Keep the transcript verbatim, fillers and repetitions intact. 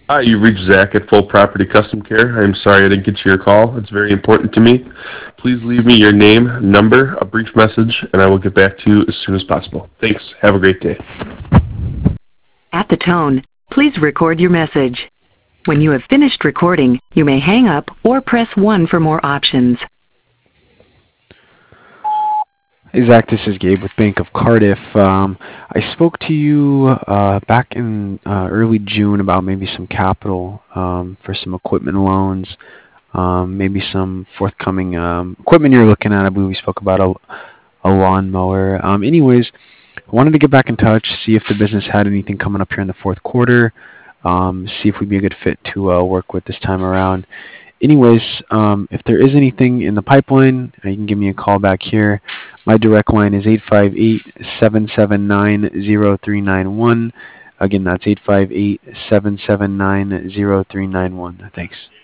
Hi, you reached Zach at Full Property Custom Care. I am sorry I didn't get to your call. It's very important to me. Please leave me your name, number, a brief message, and I will get back to you as soon as possible. Thanks. Have a great day. At the tone, please record your message. When you have finished recording, you may hang up or press one for more options. Hey Zach, this is Gabe with Bank of Cardiff. Um, I spoke to you uh, back in uh, early June about maybe some capital um, for some equipment loans, um, maybe some forthcoming um, equipment you're looking at. I believe we spoke about a, a lawnmower. Um, anyways, I wanted to get back in touch, see if the business had anything coming up here in the fourth quarter, um, see if we'd be a good fit to uh, work with this time around. Anyways, um, if there is anything in the pipeline, uh, you can give me a call back here. My direct line is eight five eight, seven seven nine, zero three nine one. Again, that's eight five eight, seven seven nine, zero three nine one. Thanks.